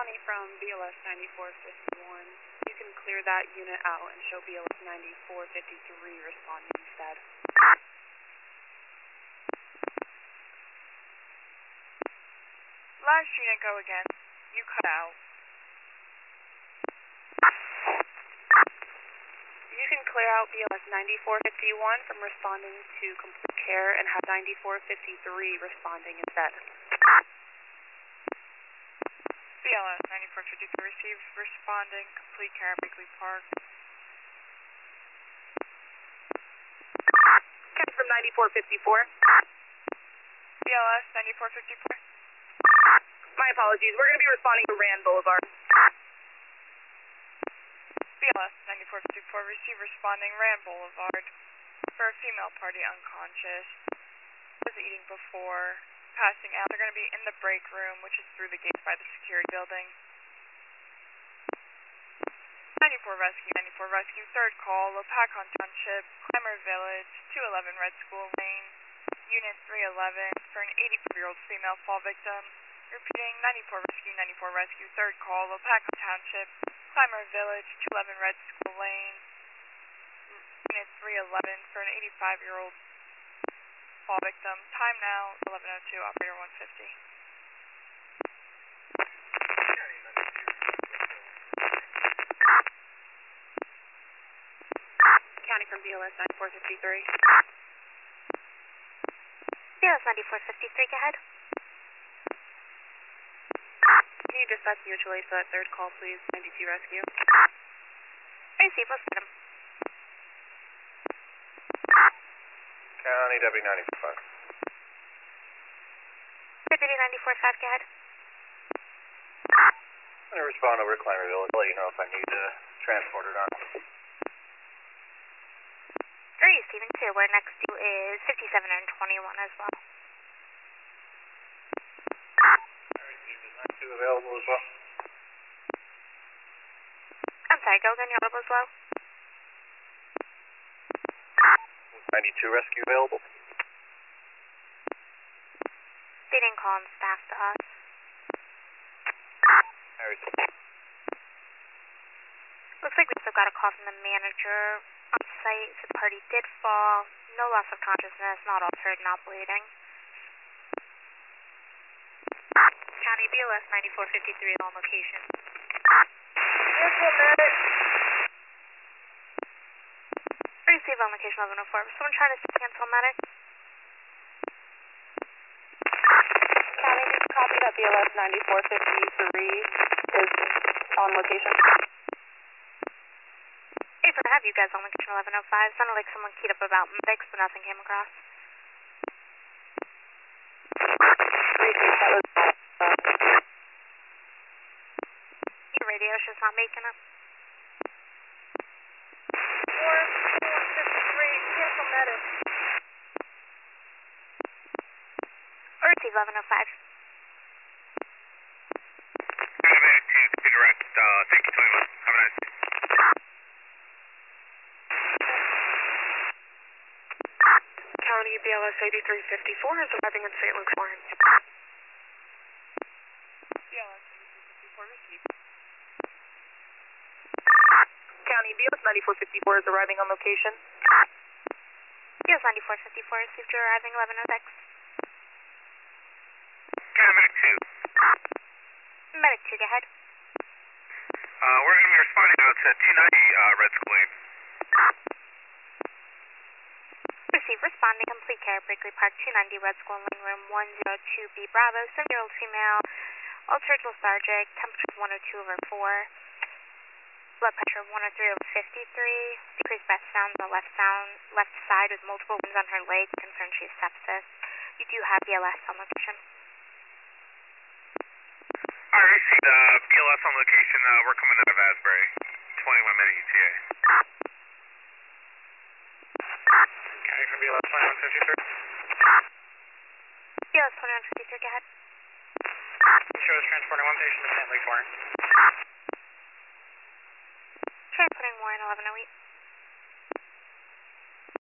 County from BLS 9451. You can clear that unit out and show BLS 9453 responding instead. Last unit, go again. You cut out. You can clear out BLS 9451 from responding to complete care and have 9453 responding instead. BLS 9453 receive responding complete care at Bickley Park. Ken from 9454. BLS 9454. My apologies. We're going to be responding to Rand Boulevard. BLS 9454 receive responding Rand Boulevard for a female party unconscious. Was eating before passing out. They're going to be in the break room, which is through the gate by the security building. 94 Rescue, third call, Lopakon Township, Clymer Village, 211 Red School Lane, Unit 311 for an 84-year-old female fall victim. Repeating, 94 Rescue, third call, Lopakon Township, Clymer Village, 211 Red School Lane, Unit 311 for an 85-year-old fall victim. Time now, 11:02, operator 150. County from BLS 9453. BLS 9453, go ahead. Can you dispatch mutually for that third call, please? 92 Rescue. Receive, let's get him. County Deputy 94.5. Deputy 94.5, go ahead. I'm going to respond over to Clymer Village. I'll let you know if I need to transport or not. Receiving two. Where next to is 57 and 21 as well. Is 92 available as well? I'm sorry, go again, you're available as well? 92 Rescue available? They didn't call in staff to us. Looks like we still got a call from the manager on site. So the party did fall. No loss of consciousness, not altered, not bleeding. County BLS 9453 on location. Cancel medic. Receive on location 1104. Someone trying to cancel medic? County, just copy that BLS 9453 is on location. Hey, for to have you guys on location 1105. Sounded like someone keyed up about medics, but nothing came across. Your radio's just not making it. 4153, cancel medic. Or receive 1105. Medic 2, direct, thank you, 21. Have a nice day. County BLS 8354 is arriving in St. Luke's Lawrence. BLS 8454 received. County BLS 9454 is arriving on location. BLS 9454 received your arriving 1106. County Medic 2. Medic 2, go ahead. We're going to be responding out to 290 Red School Lane. Receive responding complete care, Bickley Park 290 Red School Lane Room 102B Bravo, 7-year-old female, altered lethargic, temperature 102/4, blood pressure 103/53, decreased breath sound on the left side with multiple wounds on her leg, concerned she has sepsis. You do have BLS on location. I received BLS on location. We're coming out of Asbury. 21 minute ETA. County from BLS 2153. BLS 2153, go ahead. Show us transporting one patient to St. Luke's Lawrence. Transporting Warren 1108.